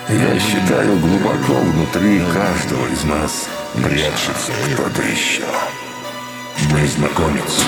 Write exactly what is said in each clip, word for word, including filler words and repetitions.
Я считаю, глубоко внутри каждого из нас прячется кто-то еще. Незнакомец.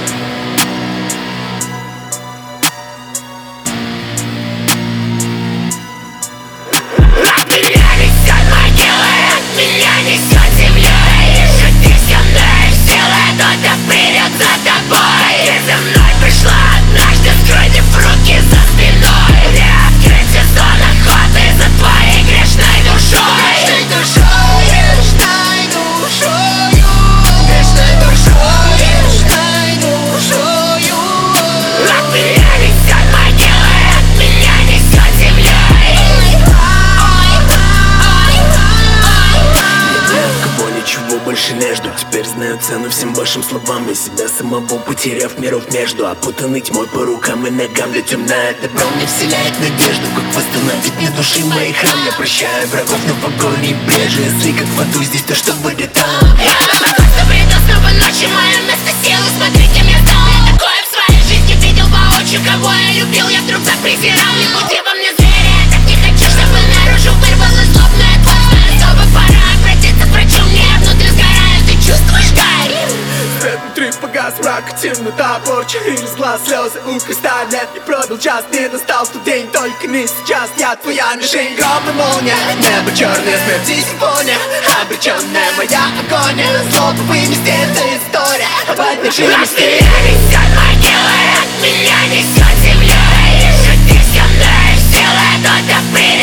От меня несет могилы, от меня несет землей. Еще ты со мной силой, кто-то придет за тобой. Ты за мной пришла однажды, скрутив руки за спиной. Где открыть сезон охоты за твоей грешной душой. Грешной душой, грешной душою, грешной душой, грешной душою. От меня несет могилы, от меня несет землей. Кого ничего больше между. Теперь знаю цену всем вашим словам. И себя самого потеряв миров между. Опутанный тьмой по рукам и ногам. Для темная добро мне вселяет надежду. Как восстановить мне души мои храм. Я прощаю врагов, но в огонь и брежу. Если как в аду здесь, то что будет там? Я просто приду снова ночью, мое место силы, смотрите мне в дом. Я такое в своей жизни видел воочию. Кого я любил, я вдруг запрезирал. Не буди во мне зверя, я так не хочу, чтобы наружу вырвалась злобная тварь. Снова пора обратиться к врачу, мне внутри сгорает. Ты чувствуешь гарь? Свет внутри погас, мрак, темнота, порча. Из глаз слезы у креста нет. Не пробил час, не настал тот день. Только не сейчас, я твоя мишень. Гром и молния, небо черное, смерть и симфония. Обреченная моя агония. Злоба вынести, это история об одержимости. От меня несет могилы, от меня несет землей. Еще ты со мной силой, кто-то придет